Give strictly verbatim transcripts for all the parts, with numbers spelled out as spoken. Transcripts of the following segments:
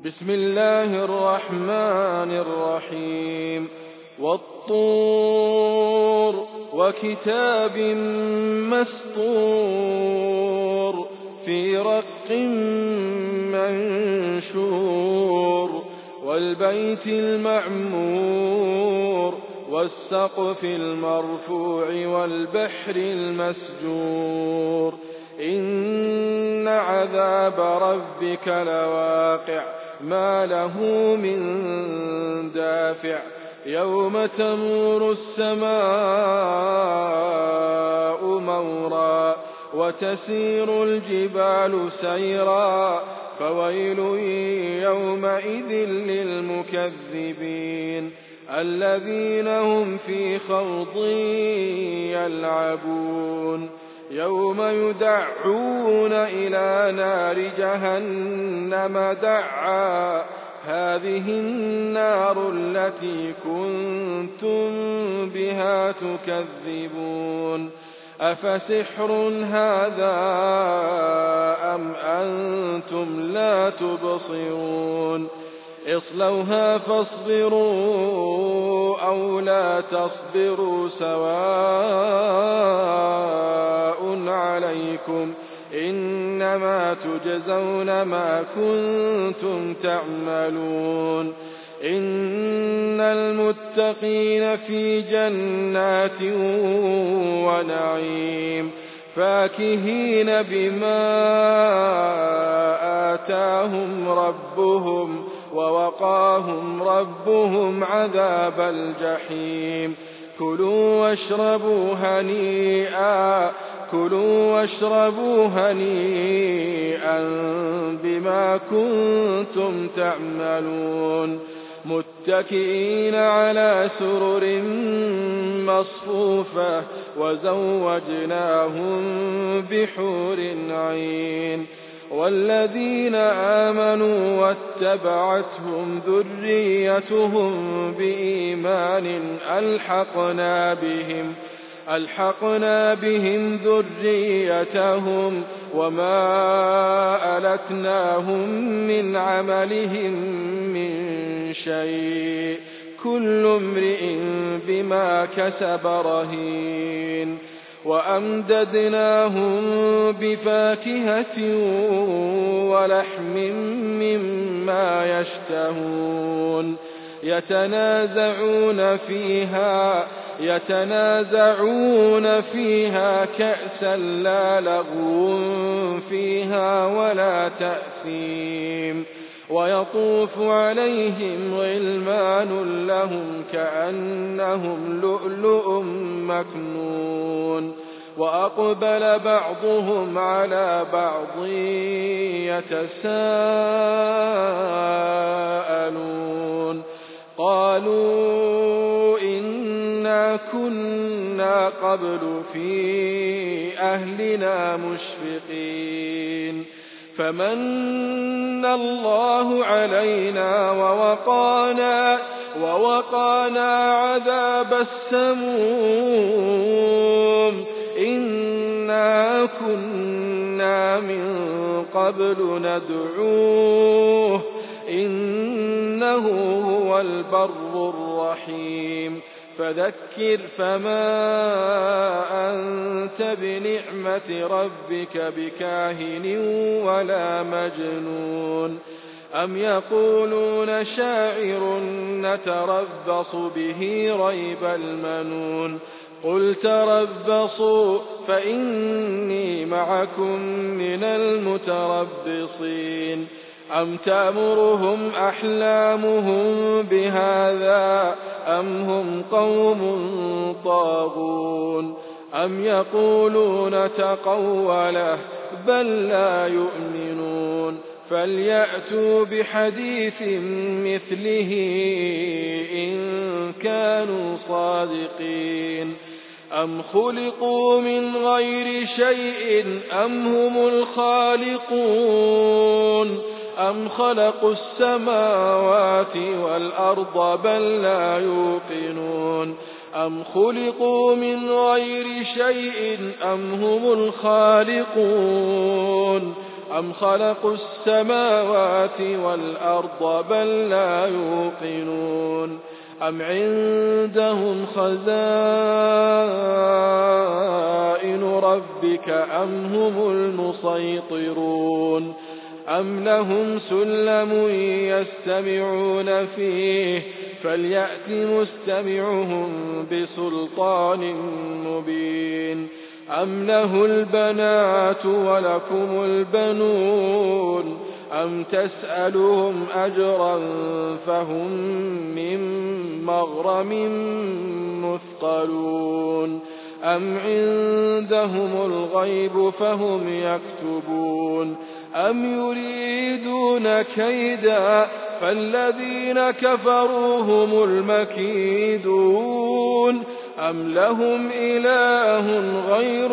بسم الله الرحمن الرحيم والطور وكتاب مسطور في رق منشور والبيت المعمور والسقف المرفوع والبحر المسجور إن عذاب ربك لواقع ما له من دافع يوم تمور السماء مورا وتسير الجبال سيرا فويل يومئذ للمكذبين الذين هم في خوض يلعبون يوم يدعون إلى نار جهنم دعا هذه النار التي كنتم بها تكذبون أفسحر هذا أم أنتم لا تبصرون اصلوها فاصبروا أو لا تصبروا سواء عليكم إنما تجزون ما كنتم تعملون إن المتقين في جنات ونعيم فاكهين بما آتاهم ربهم ووقاهم ربهم عذاب الجحيم كلوا واشربوا هنيئا كلوا واشربوا هنيئا بما كنتم تعملون متكئين على سرر مصفوفة وزوجناهم بحور عين والذين آمنوا واتبعتهم ذريتهم بإيمان ألحقنا بهم ألحقنا بهم ذريتهم وما ألتناهم من عملهم من شيء كل امرئ بما كسب رهين وأمددناهم بفاكهة ولحم مما يشتهون يتنازعون فيها يتنازعون فيها كأسا لا لغو فيها ولا تأثيم ويطوف عليهم غلمان لهم كأنهم لؤلؤ مكنون وأقبل بعضهم على بعض يتساءلون قالوا إنا كنا قبل في أهلنا مشفقين فمن الله علينا ووقانا ووقانا عذاب السموم إنا كنا من قبل ندعوه إنه هو البر الرحيم فذكر فما أنت بنعمة ربك بكاهن ولا مجنون أم يقولون شاعر نتربص به ريب المنون قل تربصوا فإني معكم من المتربصين أم تأمرهم أحلامهم بهذا أم هم قوم طاغون أم يقولون تقوله بل لا يؤمنون فليأتوا بحديث مثله إن كانوا صادقين أم خلقوا من غير شيء أم هم الخالقون أم خلقوا السماوات والأرض بل لا يوقنون أم خلقوا من غير شيء أم هم الخالقون أم خلقوا السماوات والأرض بل لا يوقنون أم عندهم خزائن ربك أم هم المسيطرون أم لهم سلم يستمعون فيه فليأت مستمعهم بسلطان مبين أم له البنات ولكم البنون أم تسألهم أجرا فهم من مغرم مثقلون أم عندهم الغيب فهم يكتبون أم يريدون كيدا فالذين كفروا هم المكيدون أم لهم إله غير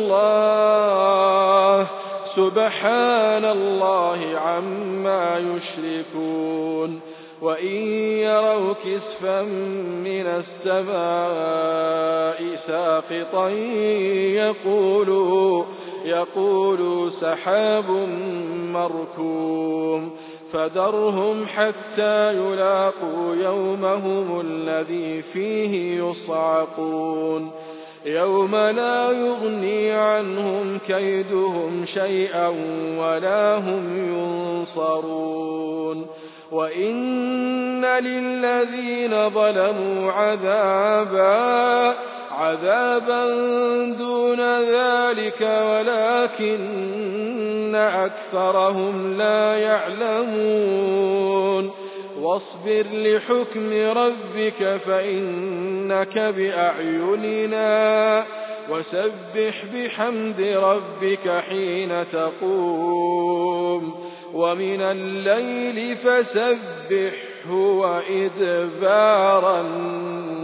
الله سبحان الله عما يشركون وإن يروا كسفا من السماء ساقطا يقولوا, يقولوا سحاب مركوم فذرهم حتى يلاقوا يومهم الذي فيه يصعقون يوم لا يغني عنهم كيدهم شيئا ولا هم ينصرون وإن للذين ظلموا عذابا عذابا دون ذلك ولكن أكثرهم لا يعلمون واصبر لحكم ربك فإنك بأعيننا وسبح بحمد ربك حين تقوم ومن الليل فسبحه وإدبار النجوم